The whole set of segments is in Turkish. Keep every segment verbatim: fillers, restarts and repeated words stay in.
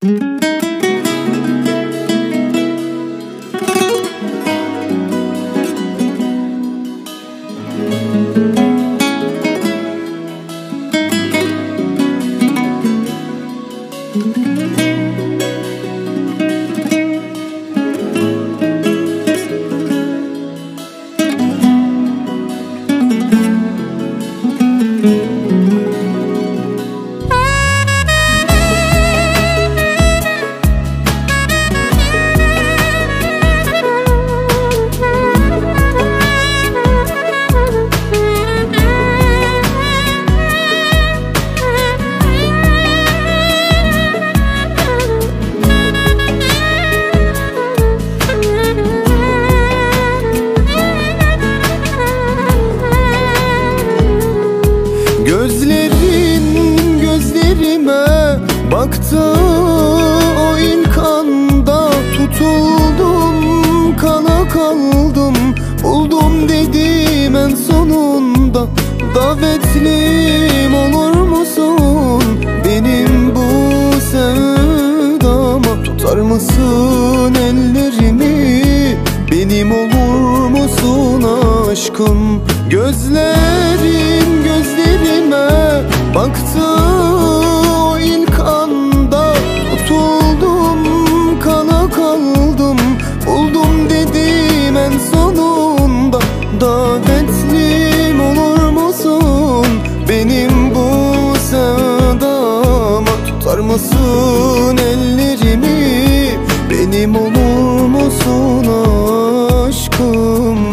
Gözlerin gözlerime baktı o ilk anda, tutuldum, kana kaldım, buldum dedim en sonunda. Davetlim olur musun benim bu sevdama? Tutar mısın ellerimi, benim olur musun aşkım? Gözlerin gözlerime baktı o ilk anda, tutuldum, kana kaldım, buldum dedim en sonunda. Davetlim olur musun benim bu sevdama? Tutar mısın ellerimi, benim olur musun aşkım?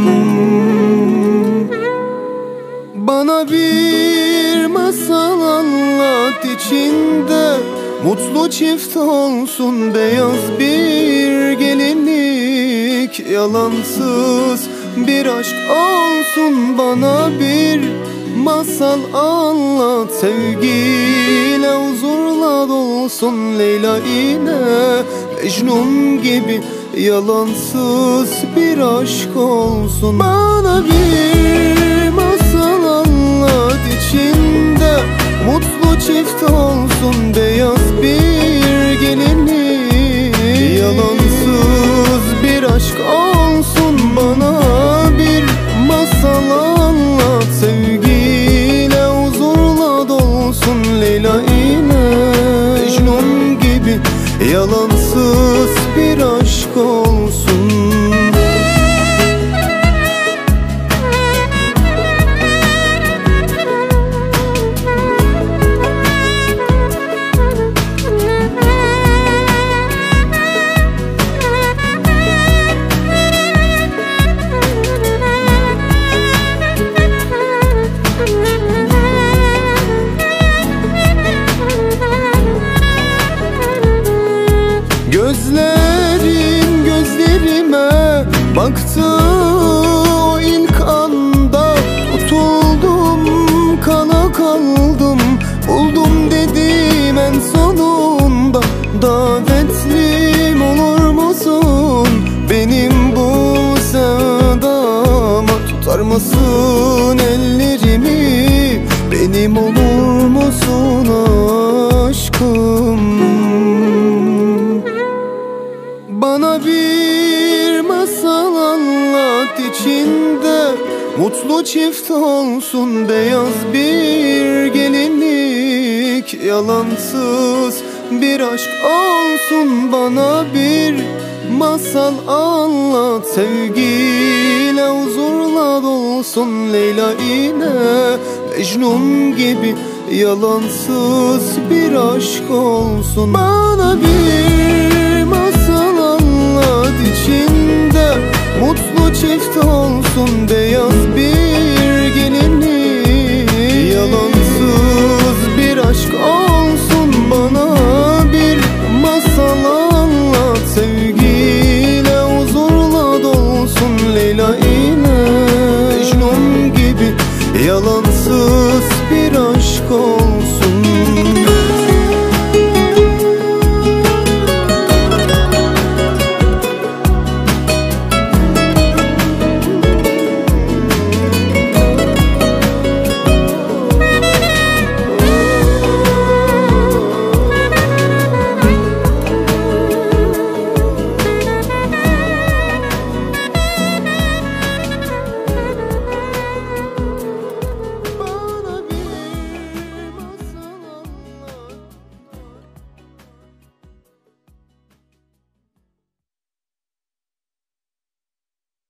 Bana bir masal anlat, içinde mutlu çift olsun, beyaz bir gelinlik, yalansız bir aşk olsun. Bana bir masal anlat, sevgiyle huzurla dolsun. Leyla ile Mecnun gibi yalansız bir aşk olsun. Bana bir masal anlat, içinde mutlu çift olsun, beyaz bir gelinlik, yalansız bir aşk olsun. Bana bir masal anlat, sevgiyle huzurla dolsun. Leyla ile Mecnun gibi yalansız bir aşk olsun. Gözlerin gözlerime baktı o ilk anda, tutuldum, kana kaldım, buldum dedim en sonunda. Davetlim olur musun benim bu sevdama? Tutar mısın ellerimi, benim olur musun aşkım? Bana bir masal anlat, içinde mutlu çift olsun, beyaz bir gelinlik, yalansız bir aşk olsun. Bana bir masal anlat, sevgiyle huzurla dolsun. Leyla ile Mecnun gibi yalansız bir aşk olsun.